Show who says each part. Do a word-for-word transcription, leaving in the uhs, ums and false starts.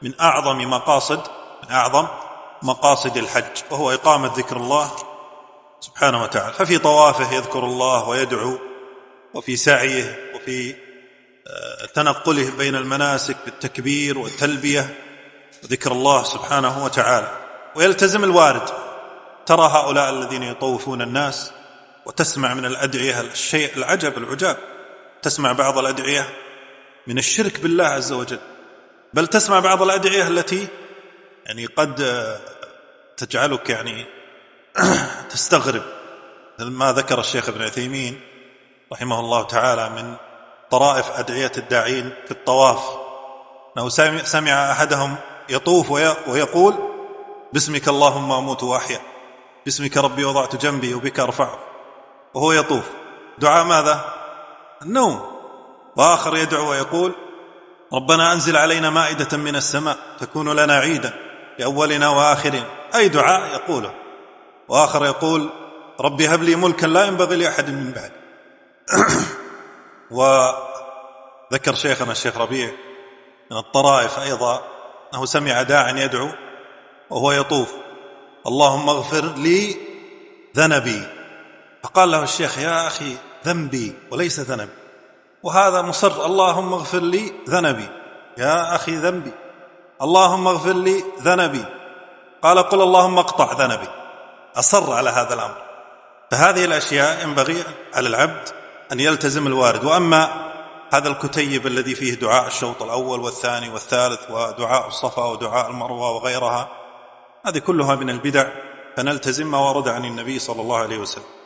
Speaker 1: من أعظم مقاصد من أعظم مقاصد الحج، وهو إقامة ذكر الله سبحانه وتعالى. ففي طوافه يذكر الله ويدعو، وفي سعيه، وفي تنقله بين المناسك بالتكبير والتلبية وذكر الله سبحانه وتعالى، ويلتزم الوارد. ترى هؤلاء الذين يطوفون الناس وتسمع من الأدعية الشيء العجب العجاب، تسمع بعض الأدعية من الشرك بالله عز وجل، بل تسمع بعض الأدعية التي يعني قد تجعلك يعني تستغرب، ما ذكر الشيخ ابن عثيمين رحمه الله تعالى من طرائف أدعية الداعين في الطواف، أنه سمع أحدهم يطوف ويقول: باسمك اللهم أموت وأحيا، باسمك ربي وضعت جنبي وبك أرفعه، وهو يطوف. دعاء ماذا؟ النوم. وآخر يدعو ويقول: ربنا أنزل علينا مائدة من السماء تكون لنا عيدا لأولنا وآخرنا، أي دعاء يقوله. وآخر يقول: ربي هب لي ملكا لا ينبغي لأحد من بعد. وذكر شيخنا الشيخ ربيع من الطرائف أيضا أنه سمع داعا يدعو وهو يطوف: اللهم اغفر لي ذنبي، فقال له الشيخ: يا أخي ذنبي وليس ذنبي. وهذا مصر: اللهم اغفر لي ذنبي، يا أخي ذنبي، اللهم اغفر لي ذنبي. قال: قل اللهم اقطع ذنبي. أصر على هذا الأمر. فهذه الأشياء ينبغي على العبد أن يلتزم الوارد. وأما هذا الكتيب الذي فيه دعاء الشوط الأول والثاني والثالث ودعاء الصفا ودعاء المروة وغيرها، هذه كلها من البدع، فنلتزم ما ورد عن النبي صلى الله عليه وسلم.